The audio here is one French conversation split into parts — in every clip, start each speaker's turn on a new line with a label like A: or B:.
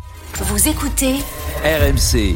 A: Vous écoutez
B: RMC.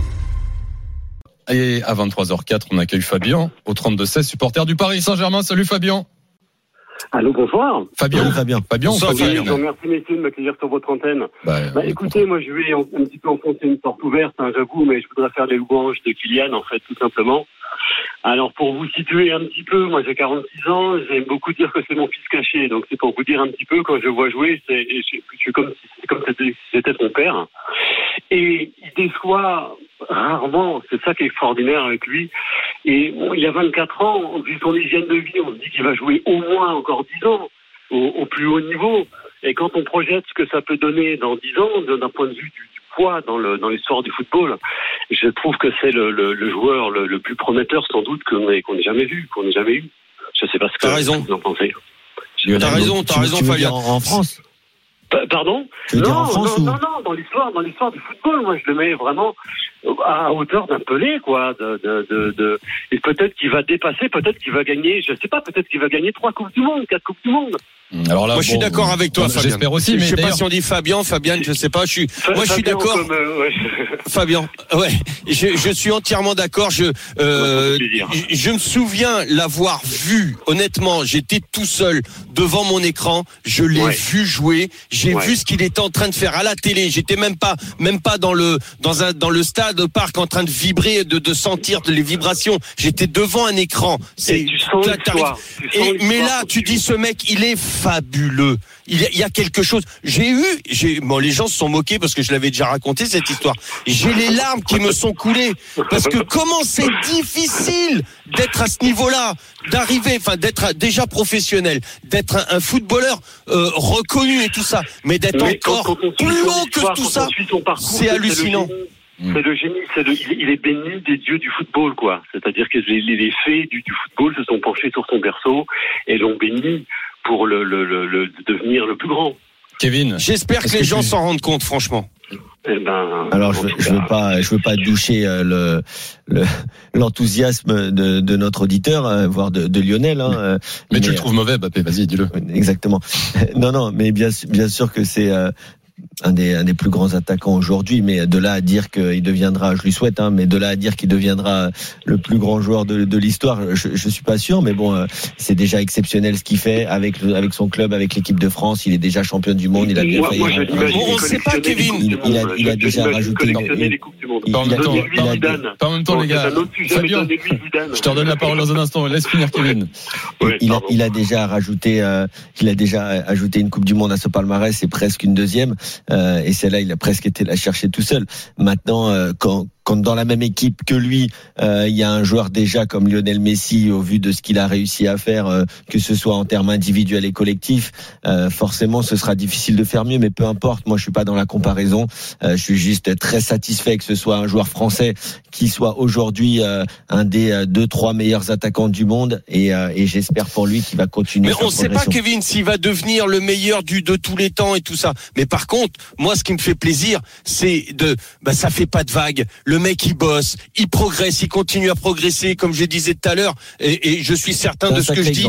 C: Et à 23h04, on accueille Fabien au 32-16, supporter du Paris Saint-Germain. Salut Fabien.
D: Allô, bonsoir.
C: Fabien.
D: Merci messieurs de m'accueillir sur votre antenne. Écoutez, moi je vais un petit peu enfoncer une porte ouverte, j'avoue, mais je voudrais faire les louanges de Kylian, en fait, tout simplement. Alors pour vous situer un petit peu, moi j'ai 46 ans, j'aime beaucoup dire que c'est mon fils caché, donc c'est pour vous dire un petit peu, quand je vois jouer, je suis comme si c'était son père. Et il déçoit rarement, c'est ça qui est extraordinaire avec lui. Et bon, il a 24 ans, vu son hygiène de vie, on se dit qu'il va jouer au moins encore 10 ans, au plus haut niveau. Et quand on projette ce que ça peut donner dans 10 ans, d'un point de vue du poids dans l'histoire du football, je trouve que c'est le joueur le plus prometteur sans doute qu'on ait jamais vu, qu'on ait jamais eu. Je sais pas ce que vous en pensez.
E: T'as raison, Fabien.
F: En France.
D: Pardon ? Non, dans l'histoire du football, moi je le mets vraiment à hauteur d'un Pelé, quoi. Et peut-être qu'il va dépasser, peut-être qu'il va gagner, je sais pas, peut-être qu'il va gagner 3 Coupes du Monde, 4 Coupes du Monde.
C: Alors là,
E: moi je suis d'accord avec toi, Fabien.
C: J'espère aussi, mais
E: je sais pas si on dit Fabienne, je sais pas. Je suis d'accord. Fabien, ouais, je suis entièrement d'accord. Je me souviens l'avoir vu. Honnêtement, j'étais tout seul devant mon écran. Je l'ai vu jouer. J'ai vu ce qu'il était en train de faire à la télé. J'étais même pas dans le stade au parc en train de vibrer, de sentir les vibrations. J'étais devant un écran.
D: Mais
E: là, tu dis ce mec, il est fabuleux. Il y a quelque chose. Les gens se sont moqués parce que je l'avais déjà raconté cette histoire. J'ai les larmes qui me sont coulées parce que comment c'est difficile d'être à ce niveau-là, d'être déjà professionnel, d'être un footballeur reconnu et tout ça, mais d'être encore plus haut que tout ça, c'est hallucinant.
D: C'est le génie, il est béni des dieux du football, quoi. C'est-à-dire que les fées du football se sont penchés sur son berceau et l'ont béni pour le devenir le plus grand.
C: Kevin,
E: j'espère que les gens s'en rendent compte, franchement.
F: Alors je veux pas doucher l'enthousiasme de notre auditeur, voire de Lionel.
C: Mais tu le trouves mauvais, Mbappé. Vas-y, dis-le.
F: Exactement. Non, mais bien sûr que c'est un des plus grands attaquants aujourd'hui, mais de là à dire qu'il deviendra, je lui souhaite, mais de là à dire qu'il deviendra le plus grand joueur de l'histoire, je suis pas sûr, mais bon, c'est déjà exceptionnel ce qu'il fait avec son club, avec l'équipe de France. Il est déjà champion du monde. Il a bien failli.
E: On sait pas, Kevin.
F: Il a déjà rajouté.
C: Pas en même temps, les gars. Fabien, je te redonne la parole dans un instant. Laisse finir, Kevin.
F: Il a déjà ajouté une Coupe du Monde à ce palmarès, c'est presque une deuxième. Et celle-là, il a presque été la chercher tout seul. Maintenant, quand dans la même équipe que lui, il y a un joueur déjà comme Lionel Messi, au vu de ce qu'il a réussi à faire, que ce soit en termes individuels et collectifs, forcément, ce sera difficile de faire mieux. Mais peu importe, moi, je suis pas dans la comparaison. Je suis juste très satisfait que ce soit un joueur français qui soit aujourd'hui un des 2-3 meilleurs attaquants du monde. Et j'espère pour lui qu'il va continuer.
E: Mais on sait pas, Kevin, s'il va devenir le meilleur de tous les temps et tout ça. Mais par contre, moi, ce qui me fait plaisir, c'est ça fait pas de vague. Le mec, il bosse, il progresse, il continue à progresser, comme je disais tout à l'heure, et je suis certain de ce que je dis.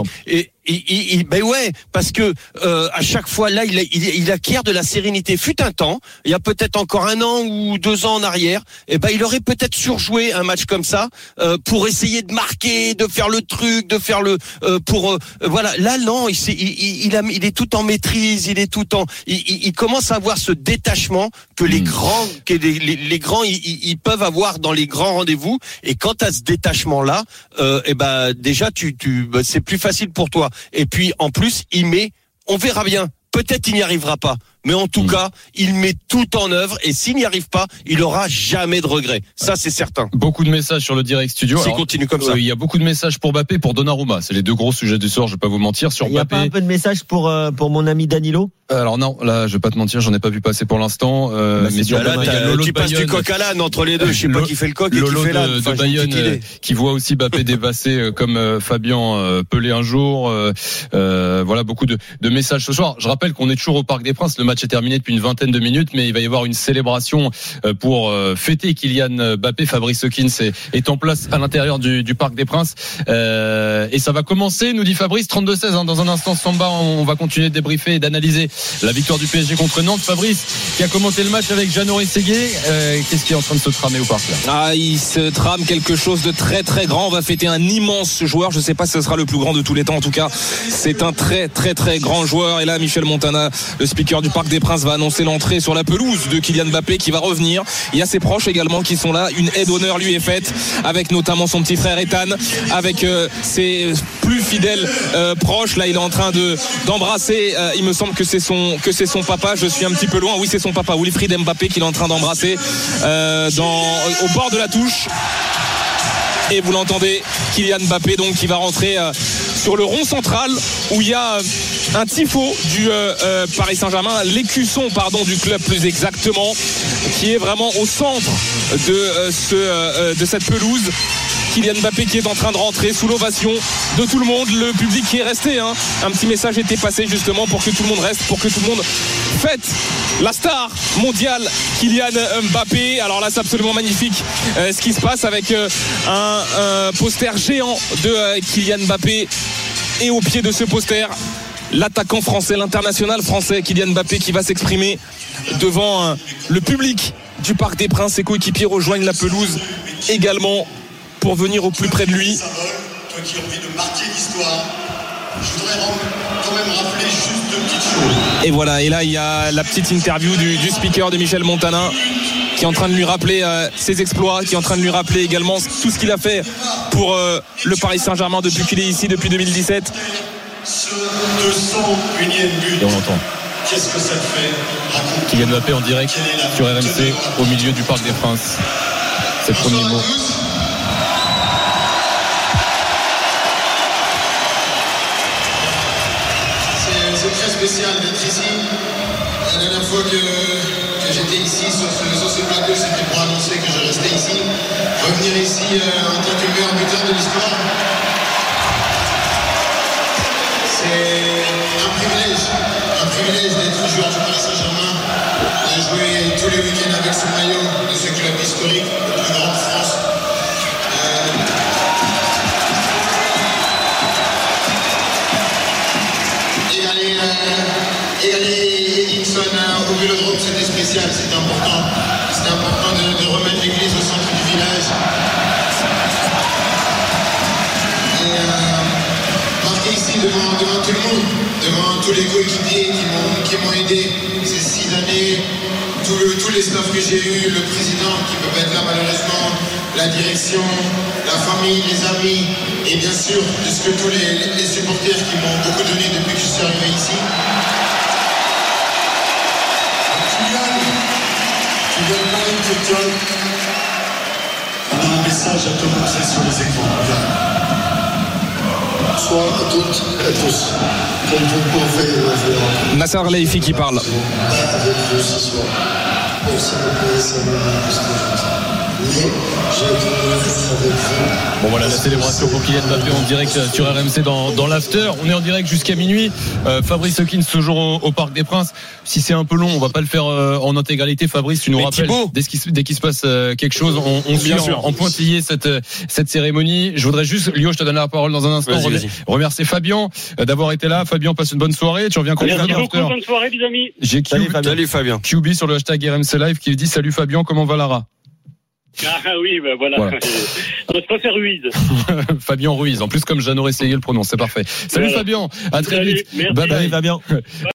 E: Parce que à chaque fois là, il acquiert de la sérénité. Fut un temps, il y a peut-être encore 1 an ou 2 ans en arrière, il aurait peut-être surjoué un match comme ça pour essayer de marquer, de faire le truc, de faire voilà. Là, non, il est tout en maîtrise, il commence à avoir ce détachement que les grands, ils peuvent avoir dans les grands rendez-vous. Et quand à ce détachement-là, déjà, c'est plus facile pour toi. Et puis, en plus, on verra bien. Peut-être il n'y arrivera pas. Mais en tout cas, il met tout en œuvre et s'il n'y arrive pas, il aura jamais de regrets. Ça, c'est certain.
C: Beaucoup de messages sur le direct studio.
E: S'il continue comme ça.
C: Il y a beaucoup de messages pour Mbappé et pour Donnarumma. C'est les 2 gros sujets du soir, je vais pas vous mentir. Sur
F: il n'y a pas un peu de messages pour mon ami Danilo?
C: Alors non, là, je vais pas te mentir, j'en ai pas vu passer pour l'instant.
E: Mais sur là, tu passes du coq à l'âne entre les deux. Je sais pas qui fait le coq et qui fait l'âne.
C: De Bayonne, qui voit aussi Mbappé dépasser comme Fabien Pelé un jour. Voilà, beaucoup de messages ce soir. Je rappelle qu'on est toujours au Parc des Princes. Le match match est terminé depuis une vingtaine de minutes, mais il va y avoir une célébration pour fêter Kylian Mbappé. Fabrice Hawkins est en place à l'intérieur du Parc des Princes. Et ça va commencer, nous dit Fabrice, 32-16. Dans un instant, Samba, on va continuer de débriefer et d'analyser la victoire du PSG contre Nantes. Fabrice, qui a commenté le match avec Jeannot Rességuier, qu'est-ce qui est en train de se tramer au parc là ?
A: Il se trame quelque chose de très très grand. On va fêter un immense joueur. Je ne sais pas si ce sera le plus grand de tous les temps. En tout cas, c'est un très très très grand joueur. Et là, Michel Montana, le speaker du Parc des Princes, va annoncer l'entrée sur la pelouse de Kylian Mbappé qui va revenir. Il y a ses proches également qui sont là. Une aide d'honneur lui est faite avec notamment son petit frère Ethan, avec ses plus fidèles proches. Là, il est en train d'embrasser. Il me semble que c'est son papa. Je suis un petit peu loin. Oui, c'est son papa, Wilfried Mbappé, qu'il est en train d'embrasser au bord de la touche. Et vous l'entendez, Kylian Mbappé donc qui va rentrer sur le rond central où il y a un tifo du Paris Saint-Germain, l'écusson du club plus exactement, qui est vraiment au centre de cette pelouse. Kylian Mbappé qui est en train de rentrer sous l'ovation de tout le monde, le public qui est resté. Un petit message était passé justement pour que tout le monde reste, pour que tout le monde fête la star mondiale Kylian Mbappé. Alors là, c'est absolument magnifique ce qui se passe avec un poster géant de Kylian Mbappé. Et au pied de ce poster, l'attaquant français, l'international français Kylian Mbappé qui va s'exprimer devant le public du Parc des Princes. Ses coéquipiers rejoignent la pelouse également pour venir au plus près de lui.
B: Toi qui as envie de marquer l'histoire, je voudrais quand même rappeler juste deux petites choses.
A: Et voilà, et là il y a la petite interview du speaker de Michel Montana qui est en train de lui rappeler ses exploits, qui est en train de lui rappeler également tout ce qu'il a fait pour le Paris Saint-Germain depuis qu'il est ici, depuis 2017.
B: Ce 201e but.
C: Et on l'entend.
B: Qu'est-ce que ça te fait raconter?
C: Kylian Mbappé en direct sur RMC au milieu du Parc des Princes. C'est le premier mot.
B: C'est très spécial d'être ici. La dernière fois que j'étais ici sur ce plateau, c'était pour annoncer que je restais ici. Revenir ici en tant que meilleur buteur de l'histoire, c'est un privilège d'être joueur du Paris Saint-Germain, de jouer tous les week-ends avec ce maillot de ce club historique, le plus grand de France. Et aller Edinson au Vélodrome, c'était spécial, c'était important. C'était important de remettre l'église au centre du village. Et marquer ici devant tout le monde, devant tous les coéquipiers qui m'ont aidé ces 6 années, tous les staffs que j'ai eus, le président qui ne peut pas être là malheureusement, la direction, la famille, les amis, et bien sûr, tous les supporters qui m'ont beaucoup donné depuis que je suis arrivé ici. Tu viens de parler de TikTok. On a un message à te montrer sur les écrans. Bonsoir à toutes et à tous. Comme vous pouvez
A: Nasser Al-Khelaifi qui parle.
B: Avec vous ce soir. Pour s'il vous plaît, ça m'a mais j'ai voulu être avec vous.
C: Bon voilà la célébration pour Kylian Mbappé en direct sur RMC dans l'after. On est en direct jusqu'à minuit. Fabrice Hawkins toujours au Parc des Princes. Si c'est un peu long, on va pas le faire en intégralité. Fabrice, tu nous rappelles dès qu'il se passe quelque chose, on suit en pointillé cette cérémonie. Je voudrais juste, Lio, je te donne la parole dans un instant. Vas-y. Remercier Fabien d'avoir été là. Fabien, passe une bonne soirée. Tu reviens quand
D: même. Merci beaucoup, bonne soirée les amis.
C: J'ai
E: Salut Fabien.
C: QB sur le hashtag RMC Live qui dit salut Fabien, comment va Lara?
D: Ah oui, ben voilà. Je préfère Ruiz.
C: Fabien Ruiz. En plus, comme Jeannot Rességuier le prononce, c'est parfait. Salut Fabien. À très vite.
D: Bye bye
C: Fabien.